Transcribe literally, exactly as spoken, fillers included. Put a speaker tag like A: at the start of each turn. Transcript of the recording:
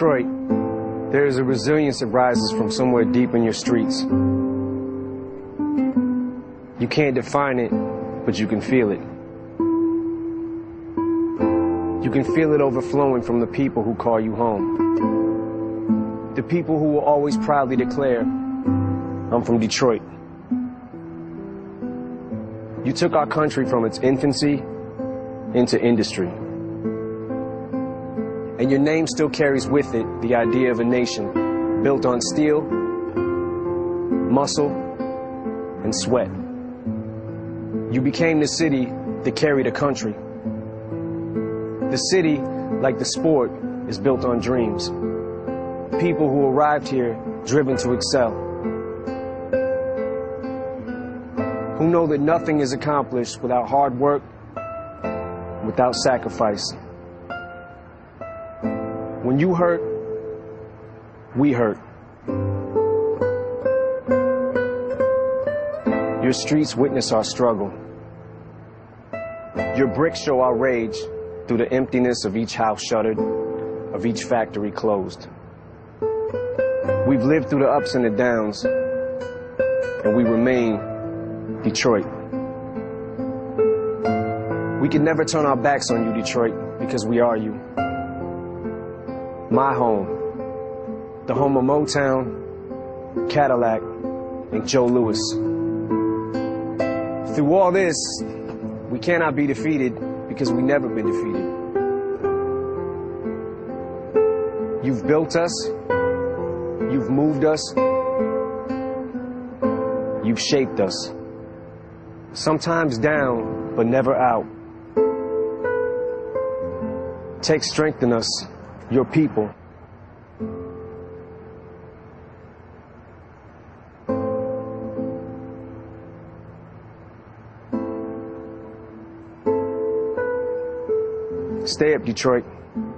A: Detroit, there is a resilience that rises from somewhere deep in your streets. You can't define it, but you can feel it. You can feel it overflowing from the people who call you home. The people who will always proudly declare, I'm from Detroit. You took our country from its infancy into industry. And your name still carries with it the idea of a nation built on steel, muscle, and sweat. You became the city that carried a country. The city, like the sport, is built on dreams. People who arrived here driven to excel. Who know that nothing is accomplished without hard work, without sacrifice. When you hurt, we hurt. Your streets witness our struggle. Your bricks show our rage through the emptiness of each house shuttered, of each factory closed. We've lived through the ups and the downs, and we remain Detroit. We can never turn our backs on you, Detroit, because we are you. My home, the home of Motown, Cadillac, and Joe Louis. Through all this, we cannot be defeated because we've never been defeated. You've built us, you've moved us, you've shaped us. Sometimes down, but never out. Take strength in us, your people. Stay up, Detroit.